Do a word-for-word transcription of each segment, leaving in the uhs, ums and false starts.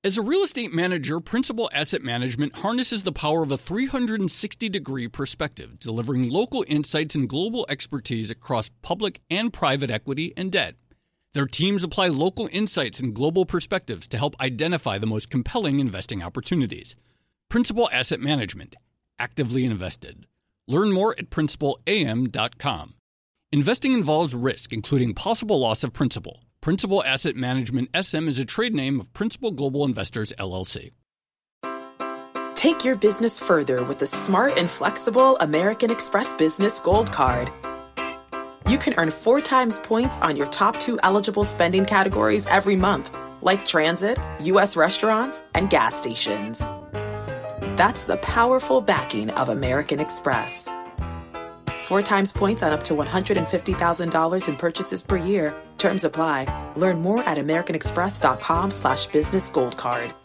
As a real estate manager, Principal Asset Management harnesses the power of a three hundred sixty degree perspective, delivering local insights and global expertise across public and private equity and debt. Their teams apply local insights and global perspectives to help identify the most compelling investing opportunities. Principal Asset Management. Actively invested. Learn more at principal a m dot com. Investing involves risk, including possible loss of principal. Principal Asset Management S M is a trade name of Principal Global Investors, L L C. Take your business further with the smart and flexible American Express Business Gold Card. You can earn four times points on your top two eligible spending categories every month, like transit, U S restaurants, and gas stations. That's the powerful backing of American Express. Four times points on up to one hundred fifty thousand dollars in purchases per year. Terms apply. Learn more at americanexpress.com slash business gold card.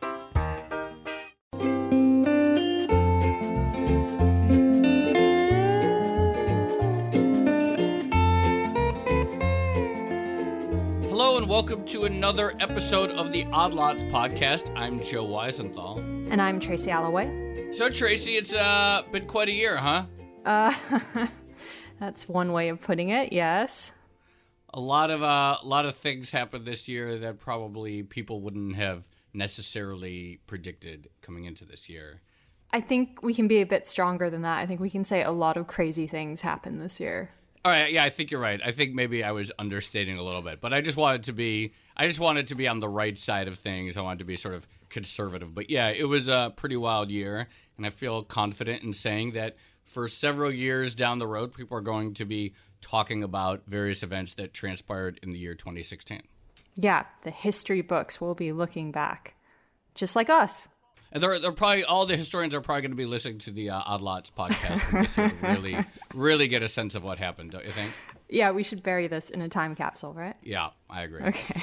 Hello and welcome to another episode of the Odd Lots podcast. I'm Joe Weisenthal. And I'm Tracy Alloway. So Tracy, it's uh, been quite a year, huh? Uh... That's one way of putting it, yes. A lot of uh, a lot of things happened this year that probably people wouldn't have necessarily predicted coming into this year. I think we can be a bit stronger than that. I think we can say a lot of crazy things happened this year. All right, yeah, I think you're right. I think maybe I was understating a little bit, but I just wanted to be I just wanted to be on the right side of things. I wanted to be sort of conservative. But yeah, it was a pretty wild year, and I feel confident in saying that for several years down the road, people are going to be talking about various events that transpired in the year twenty sixteen. Yeah, the history books will be looking back, just like us. And they're, they're probably all the historians are probably going to be listening to the uh, Odd Lots podcast to really, really get a sense of what happened. Don't you think? Yeah, we should bury this in a time capsule, right? Yeah, I agree. Okay.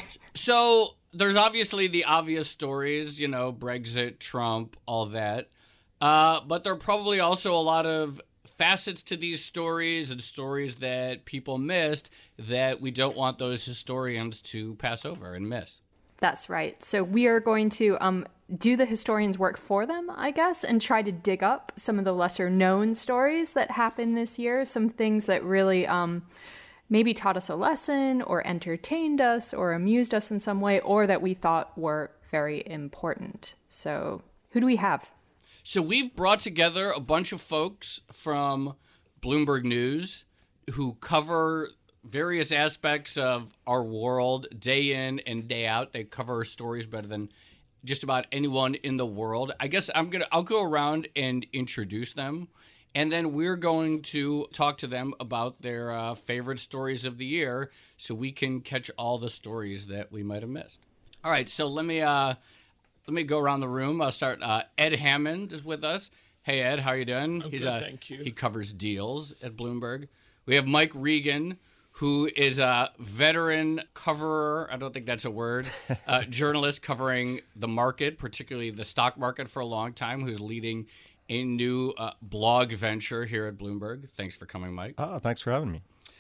So there's obviously the obvious stories, you know, Brexit, Trump, all that. Uh, but there are probably also a lot of facets to these stories and stories that people missed that we don't want those historians to pass over and miss. That's right. So we are going to um, do the historians' work for them, I guess, and try to dig up some of the lesser known stories that happened this year, some things that really um, maybe taught us a lesson or entertained us or amused us in some way, or that we thought were very important. So who do we have? So we've brought together a bunch of folks from Bloomberg News who cover various aspects of our world day in and day out. They cover stories better than just about anyone in the world. I guess I'm gonna I'll go around and introduce them, and then we're going to talk to them about their uh, favorite stories of the year, so we can catch all the stories that we might have missed. All right, so let me. Uh, Let me go around the room. I'll start. Uh, Ed Hammond is with us. Hey, Ed, how are you doing? I'm He's, good, uh, thank you. He covers deals at Bloomberg. We have Mike Regan, who is a veteran coverer, I don't think that's a word, uh, journalist covering the market, particularly the stock market for a long time, who's leading a new uh, blog venture here at Bloomberg. Thanks for coming, Mike. Oh, thanks for having me.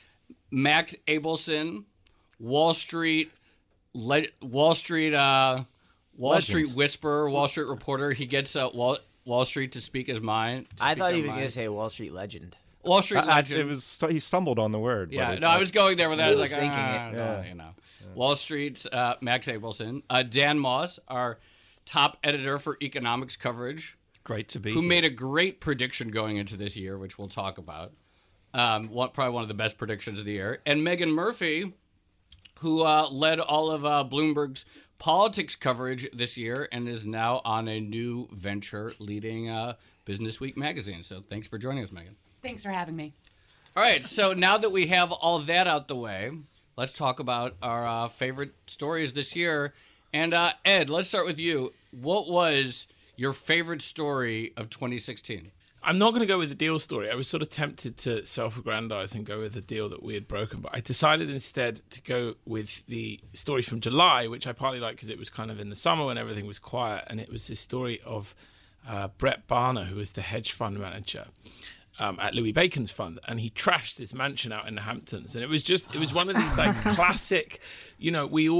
Max Abelson, Wall Street, Le- Wall Street... Uh, Wall Legend. Street Whisperer, Wall Street Reporter. He gets uh, Wall Wall Street to speak his mind. I thought he was going to say Wall Street Legend. Wall Street I, I, Legend. it was he stumbled on the word. Yeah, it, no, I was going there with that. I was, was like, thinking ah, it. no, Yeah. you know. Yeah. Wall Street's uh, Max Abelson, uh, Dan Moss, our top editor for economics coverage, Great to be who here. made a great prediction going into this year, which we'll talk about. Um, one, probably one of the best predictions of the year, and Megan Murphy, who uh, led all of uh, Bloomberg's politics coverage this year and is now on a new venture leading uh, Business Week magazine. So thanks for joining us, Megan. Thanks for having me. All right, so now that we have all that out the way, let's talk about our uh, favorite stories this year. And uh, Ed, let's start with you. What was your favorite story of twenty sixteen? I'm not going to go with the deal story. I was sort of tempted to self-aggrandize and go with the deal that we had broken, but I decided instead to go with the story from July, which I partly like because it was kind of in the summer when everything was quiet, and it was this story of uh, Brett Barner, who was the hedge fund manager um, at Louis Bacon's fund, and he trashed his mansion out in the Hamptons, and it was just, it was one of these like classic, you know, we all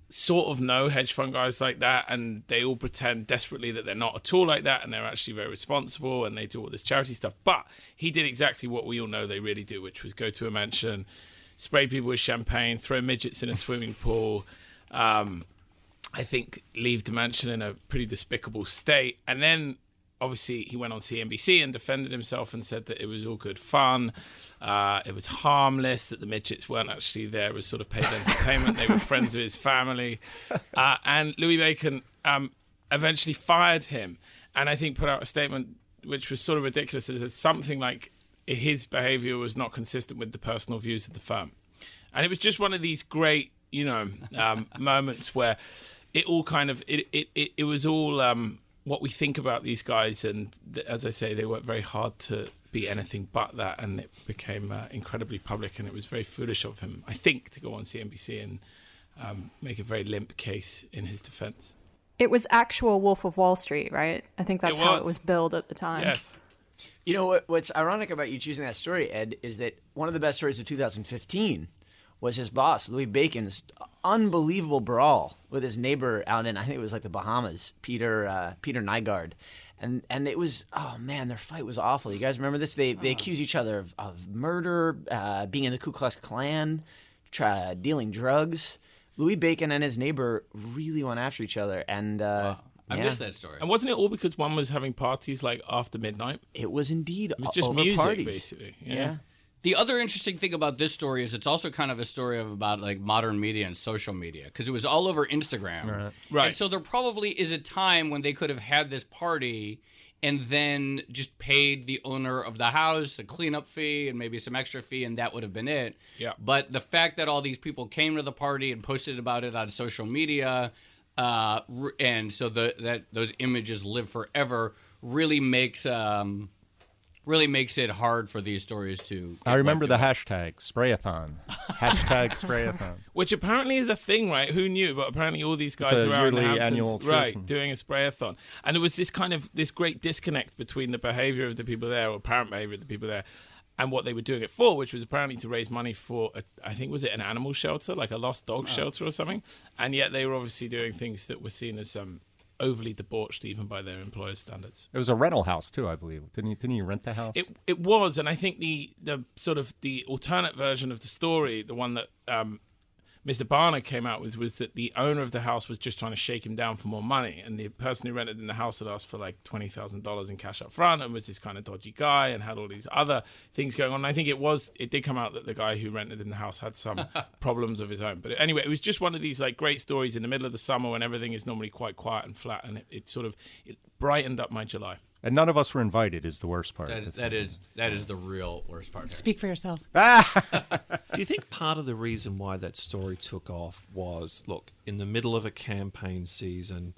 sort of know hedge fund guys like that, and they all pretend desperately that they're not at all like that, and they're actually very responsible, and they do all this charity stuff. But he did exactly what we all know they really do, which was go to a mansion, spray people with champagne, throw midgets in a swimming pool, um, I think leave the mansion in a pretty despicable state, and then obviously he went on C N B C and defended himself and said that it was all good fun, uh, it was harmless, that the midgets weren't actually there as sort of paid entertainment, they were friends of his family, uh, and Louis Bacon um, eventually fired him, and I think put out a statement which was sort of ridiculous. It said something like his behaviour was not consistent with the personal views of the firm, and it was just one of these great, you know, um, moments where it all kind of it it it, it was all. Um, what we think about these guys, and th- as I say, they worked very hard to be anything but that, and it became uh, incredibly public, and it was very foolish of him, I think, to go on C N B C and um, make a very limp case in his defense. It was actual Wolf of Wall Street, right? I think that's It how was. it was billed at the time. Yes. You know what? What's ironic about you choosing that story, Ed, is that one of the best stories of two thousand fifteen was his boss, Louis Bacon's unbelievable brawl with his neighbor out in, I think it was like the Bahamas, Peter uh, Peter Nygaard. And and it was, oh man, their fight was awful. You guys remember this? They they accused each other of, of murder, uh, being in the Ku Klux Klan, try, dealing drugs. Louis Bacon and his neighbor really went after each other. And uh, Wow. I yeah, missed that story. And wasn't it all because one was having parties like after midnight? it was indeed It was just over music, parties. basically. Yeah. Yeah. The other interesting thing about this story is it's also kind of a story of about like modern media and social media, because it was all over Instagram. Right. Right. And so there probably is a time when they could have had this party and then just paid the owner of the house a cleanup fee and maybe some extra fee, and that would have been it. Yeah. But the fact that all these people came to the party and posted about it on social media, uh, r- and so the, that those images live forever, really makes um, really makes it hard for these stories to. I remember the get hashtag sprayathon. Hashtag sprayathon. Which apparently is a thing, right? Who knew? But apparently all these guys a are out in the yearly Hamptons, annual right, tradition. doing a sprayathon. And there was this kind of, this great disconnect between the behaviour of the people there, or apparent behaviour of the people there, and what they were doing it for, which was apparently to raise money for, a, I think, was it an animal shelter, like a lost dog shelter or something? And yet they were obviously doing things that were seen as um, overly debauched even by their employers' standards. It was a rental house too, I believe. Didn't he? Didn't he rent the house? It it was, and I think the the sort of the alternate version of the story, the one that um, Mister Barner came out with, was that the owner of the house was just trying to shake him down for more money, and the person who rented in the house had asked for like twenty thousand dollars in cash up front, and was this kind of dodgy guy, and had all these other things going on. And I think it was it did come out that the guy who rented in the house had some problems of his own. But anyway, it was just one of these like great stories in the middle of the summer when everything is normally quite quiet and flat, and it, it sort of it brightened up my July. And none of us were invited is the worst part. That, that is that is the real worst part. Here. Speak for yourself. Do you think part of the reason why that story took off was, look, in the middle of a campaign season,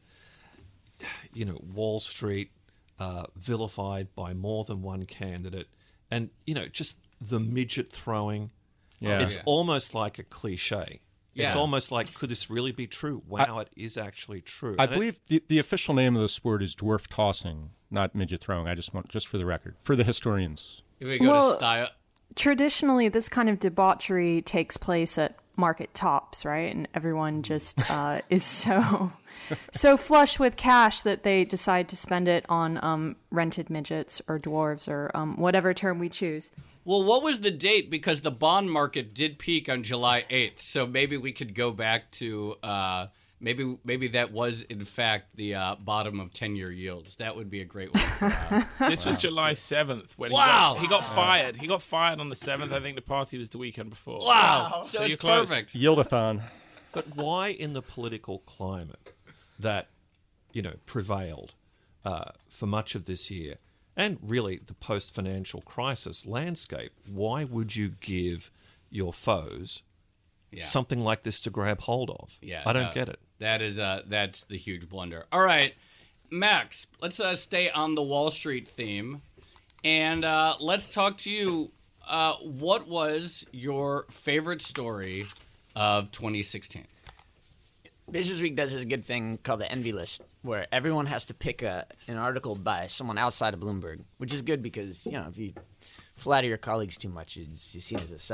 you know, Wall Street uh, vilified by more than one candidate, and, you know, just the midget throwing, Yeah. it's Yeah. almost like a cliche. It's Yeah. almost like, could this really be true? Wow, it is actually true. I And it- believe the, the official name of the sport is dwarf tossing, not midget throwing. I just want, just for the record, for the historians. If we go Well- to style, Traditionally, this kind of debauchery takes place at market tops, right? And everyone just uh, is so so flush with cash that they decide to spend it on um, rented midgets or dwarves or um, whatever term we choose. well, what was the date? Because the bond market did peak on July eighth, so maybe we could go back to uh, maybe maybe that was in fact the uh, bottom of ten-year yields. That would be a great one. For, uh, This was July seventh when Wow. he, got, he got fired. He got fired on the seventh. I think the party was the weekend before. wow, so, So it's you're close. perfect. Yieldathon. But why, in the political climate that, you know, prevailed uh, for much of this year, and really the post-financial crisis landscape, why would you give your foes Yeah. something like this to grab hold of? Yeah, I don't uh, get it. That is uh, that's the huge blunder. All right, Max, let's uh, stay on the Wall Street theme, and uh, let's talk to you. Uh, what was your favorite story of twenty sixteen? Business Week does this good thing called the Envy List, where everyone has to pick a, an article by someone outside of Bloomberg, which is good because, you know, if you flatter your colleagues too much, it's, you're seen as a suck-up.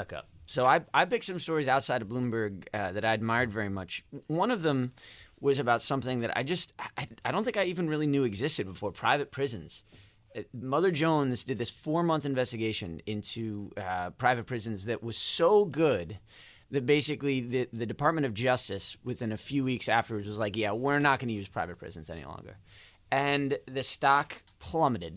So I I picked some stories outside of Bloomberg uh, that I admired very much. One of them was about something that I just I, I don't think I even really knew existed before: private prisons. Mother Jones did this four-month investigation into uh, private prisons that was so good that basically the, the Department of Justice, within a few weeks afterwards, was like, yeah, we're not going to use private prisons any longer. And the stock plummeted.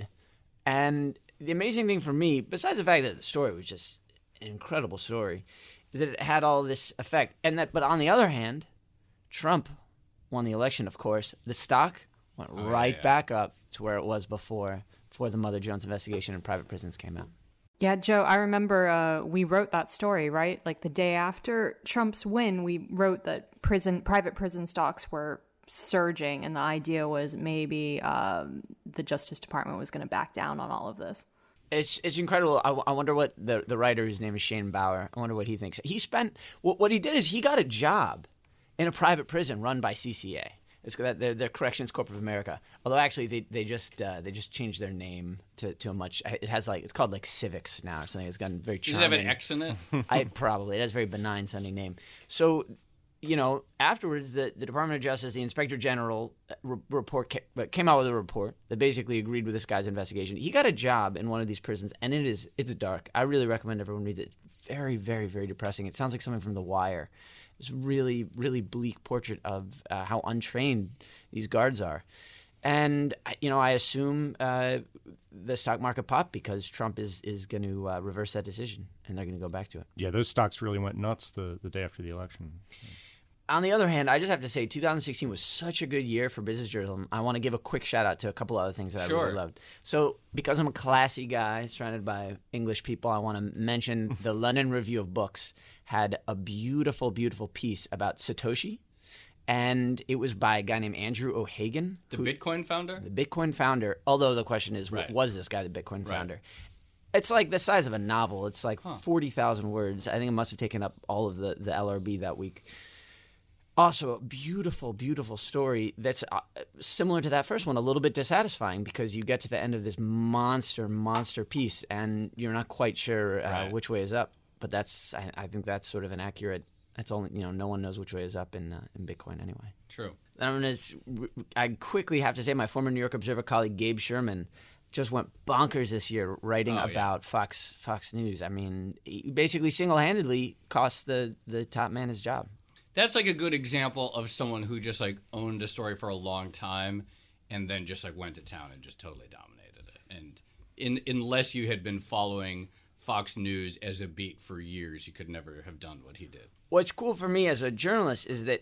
And the amazing thing for me, besides the fact that the story was just an incredible story, is that it had all this effect. And that, but on the other hand, Trump won the election, of course. The stock went oh, right yeah, yeah. back up to where it was before. Before the Mother Jones investigation and private prisons came out. Yeah, Joe, I remember uh, we wrote that story, right? Like the day after Trump's win, we wrote that prison, private prison stocks were surging, and the idea was maybe um, the Justice Department was going to back down on all of this. It's it's incredible. I, I wonder what the the writer, whose name is Shane Bauer, I wonder what he thinks. He spent what what he did is he got a job in a private prison run by C C A. It's that they're, they're Corrections Corp of America. Although actually they they just uh, they just changed their name to, to a much. It has like it's called like Civics now or something. It's gotten very charming. Does it have an X in it? I probably it has a very benign sounding name. So, you know, afterwards the, the Department of Justice, the Inspector General re- report ca- came out with a report that basically agreed with this guy's investigation. He got a job in one of these prisons, and it is it's dark. I really recommend everyone reads it. It's very very very depressing. It sounds like something from The Wire. It's really, really bleak portrait of uh, how untrained these guards are. And, you know, I assume uh, the stock market popped because Trump is, is going to uh, reverse that decision, and they're going to go back to it. Yeah, those stocks really went nuts the, the day after the election. On the other hand, I just have to say two thousand sixteen was such a good year for business journalism. I want to give a quick shout-out to a couple other things that sure. I really loved. So because I'm a classy guy surrounded by English people, I want to mention the London Review of Books had a beautiful, beautiful piece about Satoshi, and it was by a guy named Andrew O'Hagan. The who, Bitcoin founder? The Bitcoin founder, although the question is, right. was this guy the Bitcoin founder? Right. It's like the size of a novel. It's like huh. forty thousand words. I think it must have taken up all of the, the L R B that week. Also, a beautiful, beautiful story that's uh, similar to that first one, a little bit dissatisfying because you get to the end of this monster, monster piece, and you're not quite sure uh, right. which way is up. But that's, I, I think that's sort of an accurate. That's only you know, no one knows which way is up in uh, in Bitcoin anyway. True. I'm gonna. I quickly have to say, my former New York Observer colleague Gabe Sherman just went bonkers this year writing oh, about yeah. Fox Fox News. I mean, he basically single-handedly cost the the top man his job. That's like a good example of someone who just like owned a story for a long time and then just like went to town and just totally dominated it. And in, unless you had been following Fox News as a beat for years, you could never have done what he did. What's cool for me as a journalist is that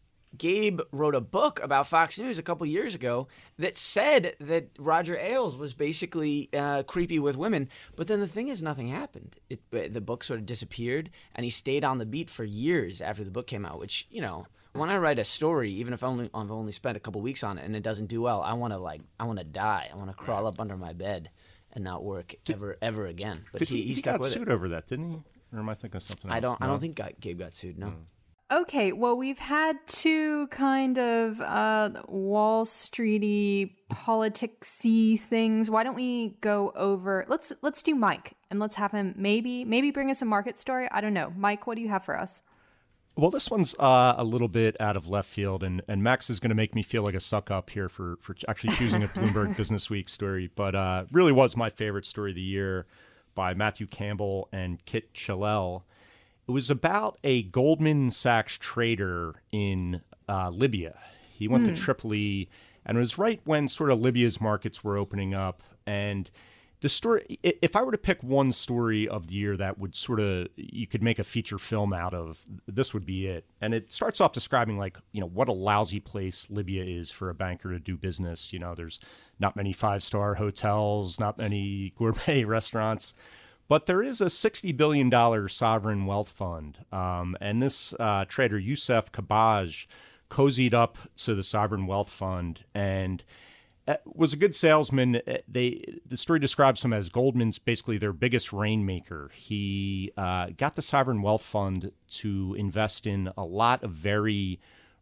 Gabe wrote a book about Fox News a couple years ago that said that Roger Ailes was basically uh, creepy with women. But then the thing is, nothing happened. It, the book sort of disappeared, and he stayed on the beat for years after the book came out, which, you know, when I write a story, even if only, I've only spent a couple weeks on it and it doesn't do well, I want to like, I want to die. I want to crawl up under my bed and not work did, ever, ever again. But he, he, he, he stuck got with sued it. over that, didn't he? Or am I thinking of something else? I don't. No? I don't think Gabe got sued. No. Mm. Okay, well, we've had two kind of uh, Wall Streety politicsy things. Why don't we go over? Let's let's do Mike and let's have him maybe maybe bring us a market story. I don't know, Mike. What do you have for us? Well, this one's uh, a little bit out of left field, and, and Max is going to make me feel like a suck up here for for actually choosing a Bloomberg Business Week story, but uh, really was my favorite story of the year by Matthew Campbell and Kit Chellel. It was about a Goldman Sachs trader in uh, Libya. He went mm. to Tripoli, and it was right when sort of Libya's markets were opening up. And the story, if I were to pick one story of the year that would sort of, you could make a feature film out of, this would be it. And it starts off describing like, you know, what a lousy place Libya is for a banker to do business. You know, there's not many five-star hotels, not many gourmet restaurants. But there is a sixty billion dollars sovereign wealth fund, um, and this uh, trader, Youssef Kabaj, cozied up to the sovereign wealth fund and was a good salesman. They the story describes him as Goldman's basically their biggest rainmaker. He uh, got the sovereign wealth fund to invest in a lot of very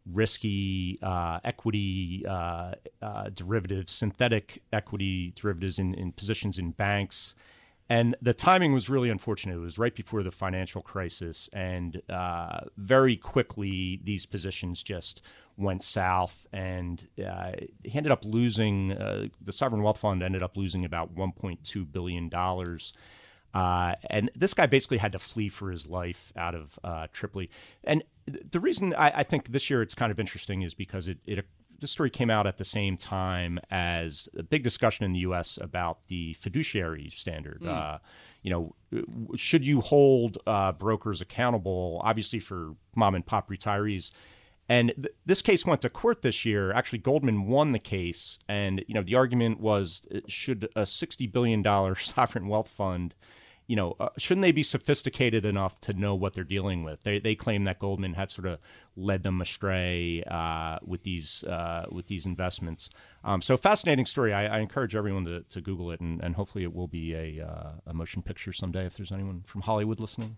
risky uh, equity uh, uh, derivatives, synthetic equity derivatives in, in positions in banks. And the timing was really unfortunate. It was right before the financial crisis, and uh, very quickly these positions just went south, and uh, he ended up losing, uh, the sovereign wealth fund ended up losing about one point two billion dollars. Uh, and this guy basically had to flee for his life out of uh, Tripoli. And the reason I, I think this year it's kind of interesting is because it, it this story came out at the same time as a big discussion in the U S about the fiduciary standard. Mm. Uh, you know, should you hold uh, brokers accountable, obviously for mom and pop retirees? And th- this case went to court this year. Actually, Goldman won the case. And, you know, the argument was, should a sixty billion dollars sovereign wealth fund, you know, uh, shouldn't they be sophisticated enough to know what they're dealing with? They they claim that Goldman had sort of led them astray uh, with these uh, with these investments. Um, so fascinating story. I, I encourage everyone to, to Google it, and, and hopefully it will be a, uh, a motion picture someday if there's anyone from Hollywood listening.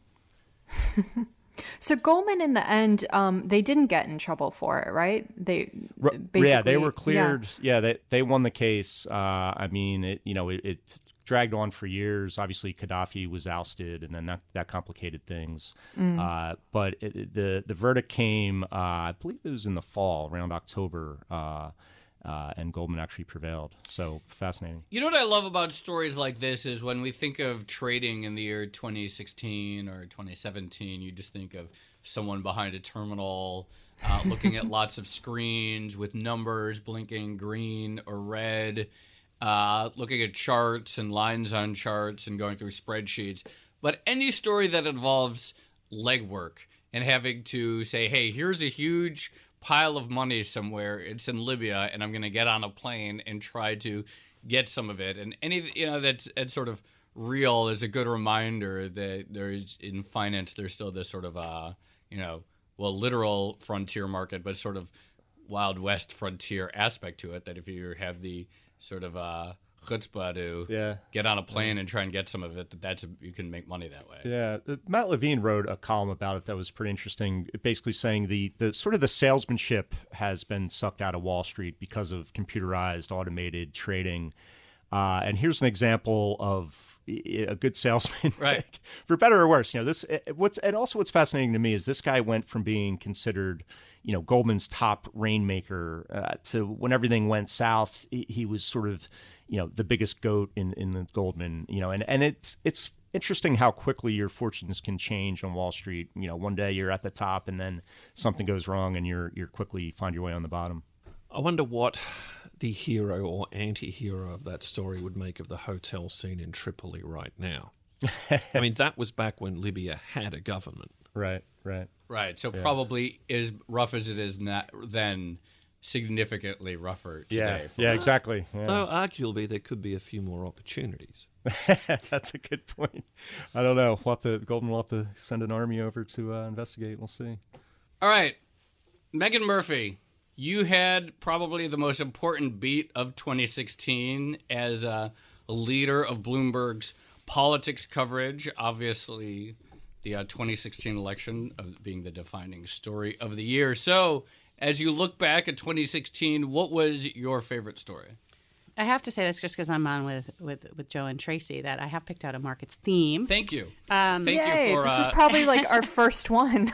So Goldman, in the end, um, they didn't get in trouble for it, right? They basically, yeah, they were cleared. Yeah, yeah they they won the case. Uh, I mean, it you know it, it dragged on for years. Obviously, Gaddafi was ousted, and then that, that complicated things. Mm. Uh, but it, it, the the verdict came, uh, I believe it was in the fall, around October. Uh, Uh, and Goldman actually prevailed. So fascinating. You know what I love about stories like this is when we think of trading in the year twenty sixteen or twenty seventeen, you just think of someone behind a terminal uh, looking at lots of screens with numbers blinking green or red, uh, looking at charts and lines on charts and going through spreadsheets. But any story that involves legwork and having to say, hey, here's a huge pile of money somewhere, it's in Libya, and I'm going to get on a plane and try to get some of it. And any, you know, that's, that's sort of real is a good reminder that there's, in finance, there's still this sort of, uh, you know, well, literal frontier market, but sort of Wild West frontier aspect to it, that if you have the sort of uh, chutzpah to yeah. get on a plane and try and get some of it, that that's a, you can make money that way. Yeah, Matt Levine wrote a column about it that was pretty interesting, basically saying the, the sort of the salesmanship has been sucked out of Wall Street because of computerized, automated trading. Uh, and here's an example of a good salesman, right? For better or worse. You know, this what's and also what's fascinating to me is this guy went from being considered, you know, Goldman's top rainmaker uh, to when everything went south, he, he was sort of, you know, the biggest goat in, in the Goldman, you know, and, and it's it's interesting how quickly your fortunes can change on Wall Street. You know, one day you're at the top and then something goes wrong and you're you're quickly find your way on the bottom. I wonder what the hero or anti-hero of that story would make of the hotel scene in Tripoli right now. I mean, that was back when Libya had a government. Right, right. Right, so yeah. probably as rough as it is now, then significantly rougher today. Yeah, yeah, exactly. Yeah. Though arguably there could be a few more opportunities. That's a good point. I don't know. We'll have to, Goldman will have to send an army over to uh, investigate. We'll see. All right, Meghan Murphy. You had probably the most important beat of twenty sixteen as a leader of Bloomberg's politics coverage. Obviously, the uh, twenty sixteen election of being the defining story of the year. So, as you look back at twenty sixteen, what was your favorite story? I have to say this just because I'm on with, with, with Joe and Tracy, that I have picked out a markets theme. Thank you. Um, Thank yay, you for this uh, is probably like our first one.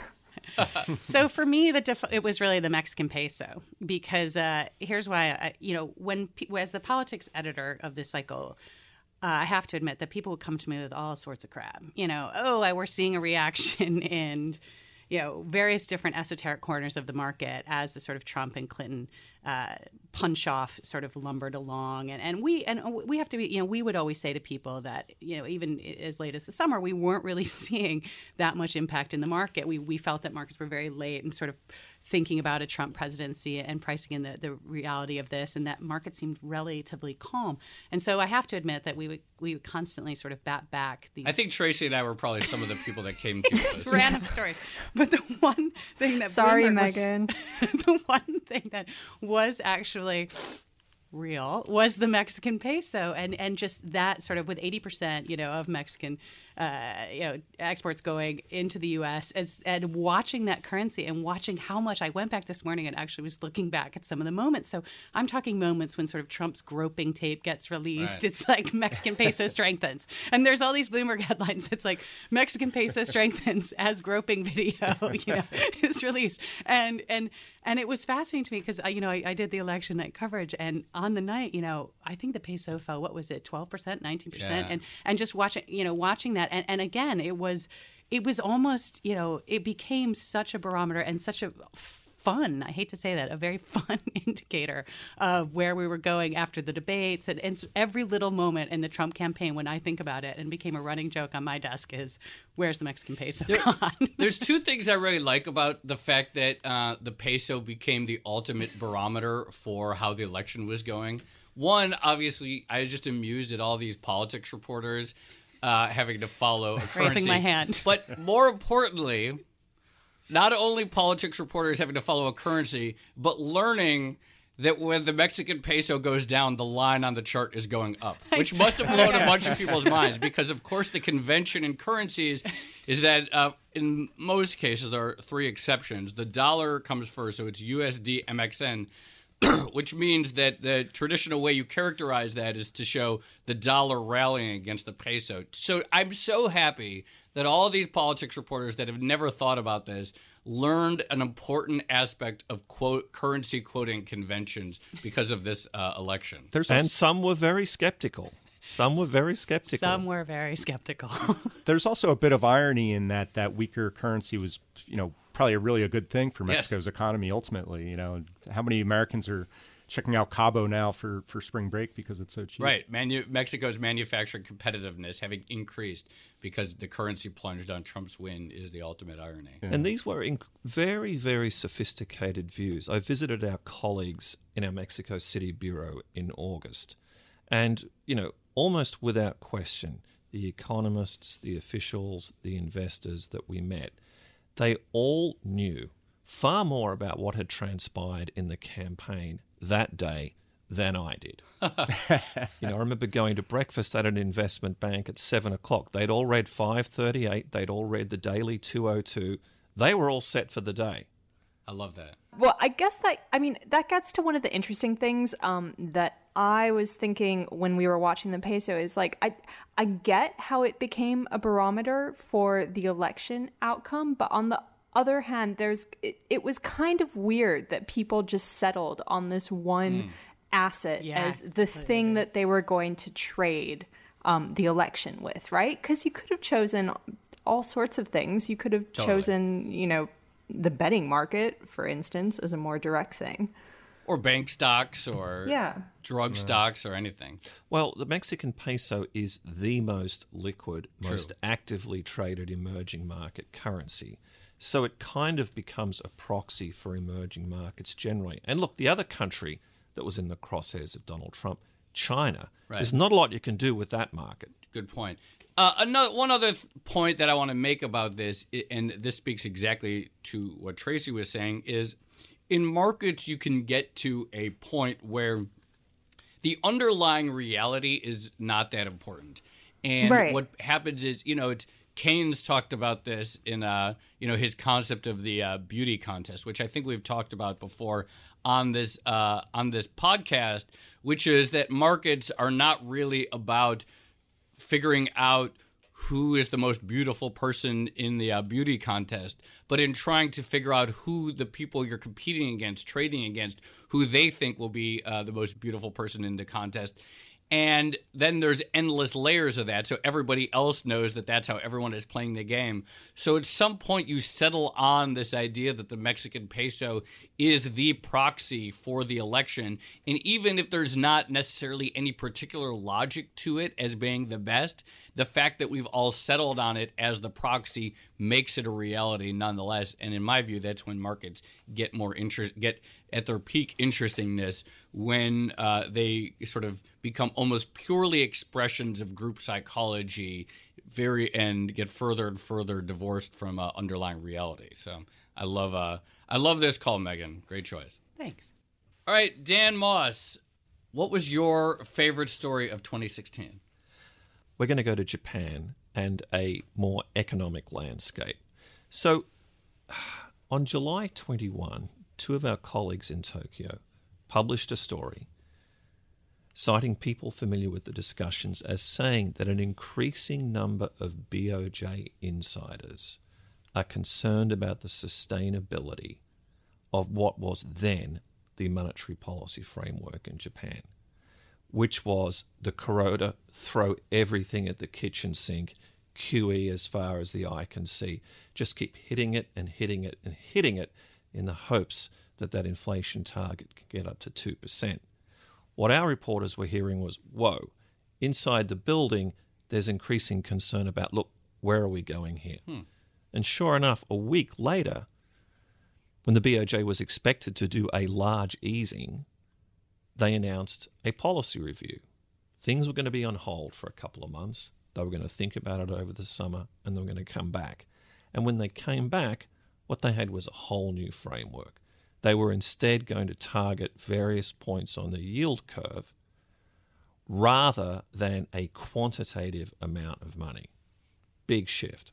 So for me, the def- it was really the Mexican peso, because uh, here's why. I, you know, when as the politics editor of this cycle, uh, I have to admit that people would come to me with all sorts of crap. You know, oh, I, we're seeing a reaction in, you know, various different esoteric corners of the market as the sort of Trump and Clinton uh, punch off sort of lumbered along. And, and we and we have to be, you know, we would always say to people that, you know, even as late as the summer, we weren't really seeing that much impact in the market. We we felt that markets were very late and sort of thinking about a Trump presidency and pricing in the, the reality of this, and that market seemed relatively calm. And so I have to admit that we would we would constantly sort of bat back these. I think Tracy and I were probably some of the people that came to us. Random stories. But the one thing that Sorry, Bloomberg Megan. Was, the one thing that was actually real was the Mexican peso, and and just that sort of with eighty percent, you know, of Mexican uh, you know, exports going into the U S as, and watching that currency and watching how much I went back this morning and actually was looking back at some of the moments. So I'm talking moments when sort of Trump's groping tape gets released. Right. It's like Mexican peso strengthens. And there's all these Bloomberg headlines. It's like Mexican peso strengthens as groping video, you know, is released. And, and, and it was fascinating to me because, you know, I, I did the election night coverage, and on the night, you know, I think the peso fell, what was it, twelve percent, nineteen percent? Yeah. And, and just watching, you know, watching that. And, and again, it was, it was almost, you know, it became such a barometer and such a fun, I hate to say that, a very fun indicator of where we were going after the debates. And, and every little moment in the Trump campaign, when I think about it, and became a running joke on my desk, is where's the Mexican peso There, gone? There's two things I really like about the fact that uh, the peso became the ultimate barometer for how the election was going. One, obviously, I was just amused at all these politics reporters uh, having to follow a currency. Raising my hand. But more importantly, not only politics reporters having to follow a currency, but learning that when the Mexican peso goes down, the line on the chart is going up, which must have blown a bunch of people's minds because, of course, the convention in currencies is that uh, in most cases, there are three exceptions. The dollar comes first, so it's U S D M X N, which means that the traditional way you characterize that is to show the dollar rallying against the peso. So I'm so happy that all these politics reporters that have never thought about this learned an important aspect of quote currency quoting conventions because of this uh, election. There's a, And some were very skeptical. Some were very skeptical. Some were very skeptical. there's also a bit of irony in that that weaker currency was, you know, probably a really a good thing for Yes. Mexico's economy ultimately. You know, how many Americans are checking out Cabo now for, for spring break because it's so cheap? Right. Manu- Mexico's manufacturing competitiveness having increased because the currency plunged on Trump's win is the ultimate irony. And these were inc- very, very sophisticated views. I visited our colleagues in our Mexico City bureau in August. And, you know, almost without question, the economists, the officials, the investors that we met, they all knew far more about what had transpired in the campaign that day than I did. You know, I remember going to breakfast at an investment bank at seven o'clock. They'd all read five thirty-eight. They'd all read the Daily two oh two. They were all set for the day. I love that. Well, I guess that, I mean, that gets to one of the interesting things um, that I was thinking when we were watching the peso is like, I, I get how it became a barometer for the election outcome, but on the other hand, there's, it, it was kind of weird that people just settled on this one mm. asset Yeah, as the thing that they were going to trade um, the election with, right? Because you could have chosen all sorts of things. You could have Totally. chosen, you know, the betting market, for instance, as a more direct thing. Or bank stocks or Yeah. drug stocks or anything. Well, the Mexican peso is the most liquid, most actively traded emerging market currency. So it kind of becomes a proxy for emerging markets generally. And look, the other country that was in the crosshairs of Donald Trump, China, Right. there's not a lot you can do with that market. Good point. Uh, another one other th- point that I want to make about this, i- and this speaks exactly to what Tracy was saying, is in markets you can get to a point where the underlying reality is not that important, and Right. what happens is, you know, it's Keynes talked about this in, uh, you know, his concept of the uh, beauty contest, which I think we've talked about before on this uh, on this podcast, which is that markets are not really about figuring out who is the most beautiful person in the uh, beauty contest, but in trying to figure out who the people you're competing against, trading against, who they think will be uh, the most beautiful person in the contest. And then there's endless layers of that, so everybody else knows that that's how everyone is playing the game. So at some point you settle on this idea that the Mexican peso is the proxy for the election, and even if there's not necessarily any particular logic to it as being the best, the fact that we've all settled on it as the proxy makes it a reality nonetheless. And in my view, that's when markets get more interest, get at their peak interestingness when uh, they sort of become almost purely expressions of group psychology, very and get further and further divorced from uh, underlying reality. So I love, uh, I love this call, Megan. Great choice. Thanks. All right, Dan Moss, what was your favorite story of twenty sixteen? We're going to go to Japan and a more economic landscape. So on July twenty-first, two of our colleagues in Tokyo published a story citing people familiar with the discussions as saying that an increasing number of B O J insiders are concerned about the sustainability of what was then the monetary policy framework in Japan, which was the Kuroda throw everything at the kitchen sink, Q E as far as the eye can see, just keep hitting it and hitting it and hitting it in the hopes that that inflation target could get up to two percent. What our reporters were hearing was, whoa, inside the building, there's increasing concern about, look, where are we going here? Hmm. And sure enough, a week later, when the B O J was expected to do a large easing, they announced a policy review. Things were going to be on hold for a couple of months. They were going to think about it over the summer, and they were going to come back. And when they came back, what they had was a whole new framework. They were instead going to target various points on the yield curve rather than a quantitative amount of money. Big shift.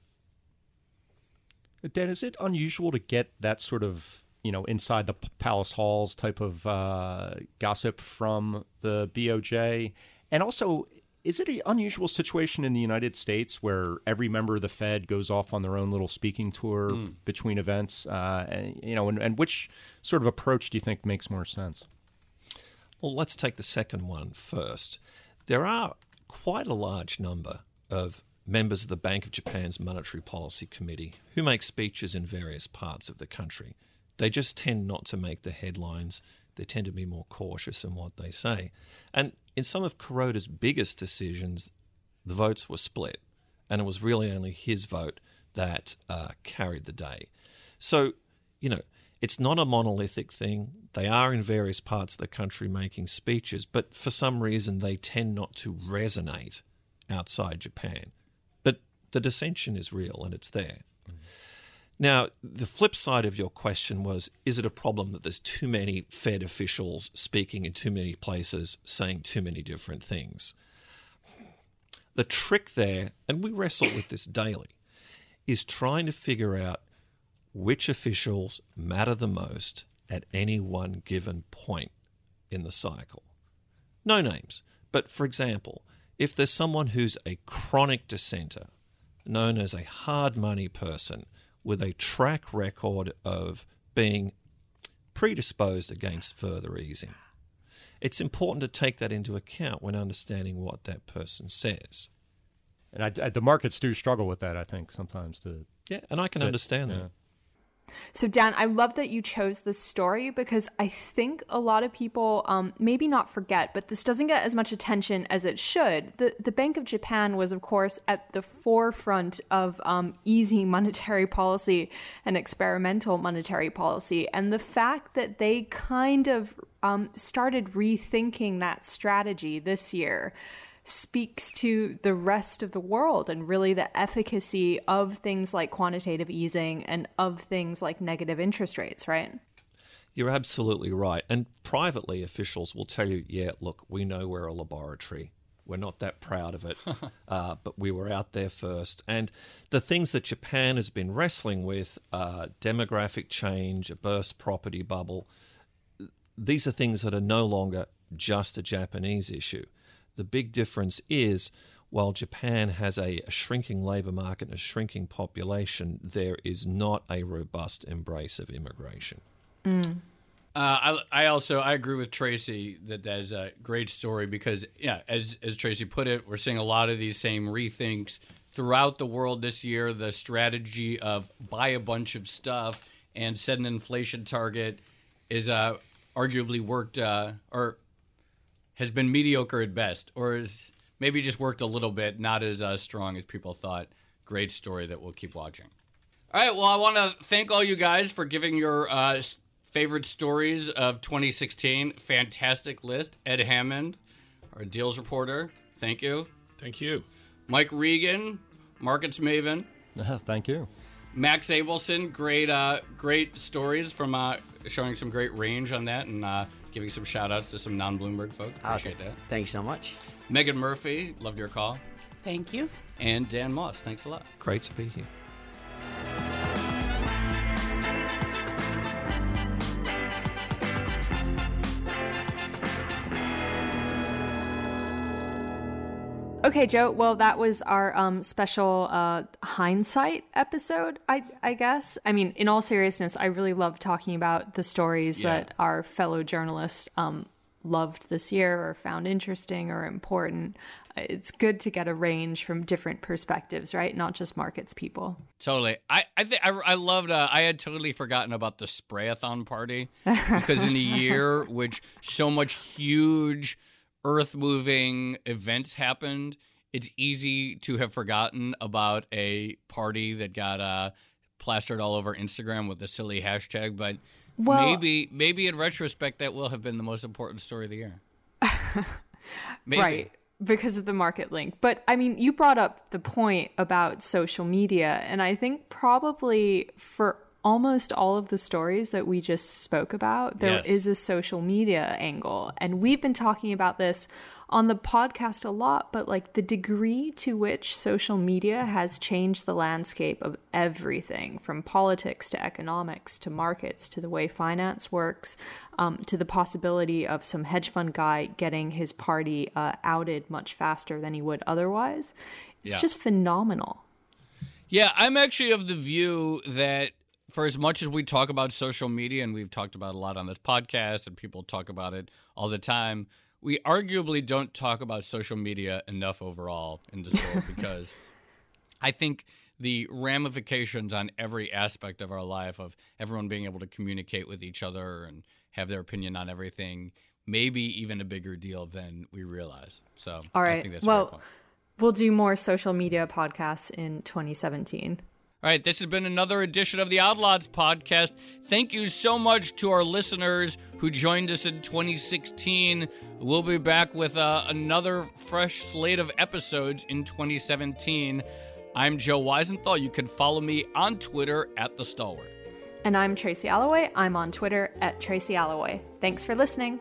Dan, is it unusual to get that sort of, you know, inside the palace halls type of uh, gossip from the B O J? And also, is it an unusual situation in the United States where every member of the Fed goes off on their own little speaking tour mm. between events? Uh, and, you know, and, and which sort of approach do you think makes more sense? Well, let's take the second one first. There are quite a large number of members of the Bank of Japan's Monetary Policy Committee who make speeches in various parts of the country. They just tend not to make the headlines. They tend to be more cautious in what they say. And in some of Kuroda's biggest decisions, the votes were split, and it was really only his vote that uh, carried the day. So, you know, it's not a monolithic thing. They are in various parts of the country making speeches, but for some reason they tend not to resonate outside Japan. But the dissension is real, and it's there. Mm-hmm. Now, the flip side of your question was, is it a problem that there's too many Fed officials speaking in too many places, saying too many different things? The trick there, and we wrestle with this daily, is trying to figure out which officials matter the most at any one given point in the cycle. No names, but for example, if there's someone who's a chronic dissenter, known as a hard money person, with a track record of being predisposed against further easing, it's important to take that into account when understanding what that person says. And I, I, the markets do struggle with that, I think, sometimes. To Yeah, and I can to, understand yeah. that. So, Dan, I love that you chose this story because I think a lot of people um, maybe not forget, but this doesn't get as much attention as it should. The the Bank of Japan was, of course, at the forefront of um, easy monetary policy and experimental monetary policy. And the fact that they kind of um, started rethinking that strategy this year speaks to the rest of the world and really the efficacy of things like quantitative easing and of things like negative interest rates, right? You're absolutely right. And privately, officials will tell you, yeah, look, we know we're a laboratory. We're not that proud of it, uh, but we were out there first. And the things that Japan has been wrestling with, uh, demographic change, a burst property bubble, these are things that are no longer just a Japanese issue. The big difference is, while Japan has a, a shrinking labour market and a shrinking population, there is not a robust embrace of immigration. Mm. Uh, I, I also I agree with Tracy that that is a great story because, yeah, as as Tracy put it, we're seeing a lot of these same rethinks throughout the world this year. The strategy of buy a bunch of stuff and set an inflation target is uh, arguably worked uh, or has been mediocre at best, or is maybe just worked a little bit, not as uh, strong as people thought. Great story that we'll keep watching. All right, well, I want to thank all you guys for giving your uh, favorite stories of twenty sixteen. Fantastic list. Ed Hammond, our deals reporter, thank you. Thank you. Mike Regan, markets maven. Uh, thank you. Max Abelson, great uh, great stories from uh, showing some great range on that and uh, giving some shout-outs to some non-Bloomberg folks. Appreciate okay. that. Thanks so much. Megan Murphy, loved your call. Thank you. And Dan Moss, thanks a lot. Great to be here. Okay, Joe. Well, that was our um, special uh, hindsight episode, I, I guess. I mean, in all seriousness, I really love talking about the stories Yeah. that our fellow journalists um, loved this year or found interesting or important. It's good to get a range from different perspectives, right? Not just markets people. Totally. I I think I, I loved. Uh, I had totally forgotten about the Sprayathon party because in a year which so much huge earth-moving events happened, it's easy to have forgotten about a party that got uh, plastered all over Instagram with a silly hashtag. But Well- maybe, maybe in retrospect, that will have been the most important story of the year. Maybe. Right. Because of the market link. But I mean, you brought up the point about social media. And I think probably for almost all of the stories that we just spoke about, there Yes. is a social media angle. And we've been talking about this on the podcast a lot, but like the degree to which social media has changed the landscape of everything from politics to economics to markets to the way finance works, um, to the possibility of some hedge fund guy getting his party uh, outed much faster than he would otherwise. It's Yeah. just phenomenal. Yeah, I'm actually of the view that for as much as we talk about social media, and we've talked about it a lot on this podcast, and people talk about it all the time, we arguably don't talk about social media enough overall in this world because I think the ramifications on every aspect of our life of everyone being able to communicate with each other and have their opinion on everything may be even a bigger deal than we realize. So All I right. think that's a Well, great point. we'll do more social media podcasts in twenty seventeen. All right, this has been another edition of the Outlaws podcast. Thank you so much to our listeners who joined us in twenty sixteen. We'll be back with uh, another fresh slate of episodes in twenty seventeen. I'm Joe Weisenthal. You can follow me on Twitter at The Stalwart. And I'm Tracy Alloway. I'm on Twitter at Tracy Alloway. Thanks for listening.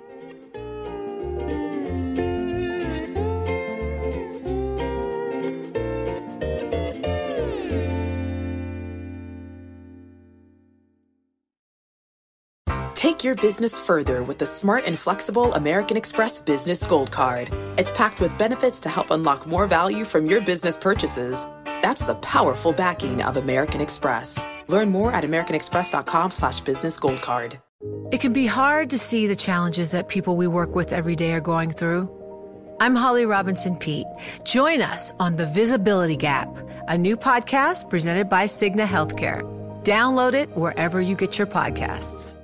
Take your business further with the smart and flexible American Express Business Gold Card. It's packed with benefits to help unlock more value from your business purchases. That's the powerful backing of American Express. Learn more at americanexpress.com slash business gold card. It can be hard to see the challenges that people we work with every day are going through. I'm Holly Robinson Peete. Join us on The Visibility Gap, a new podcast presented by Cigna Healthcare. Download it wherever you get your podcasts.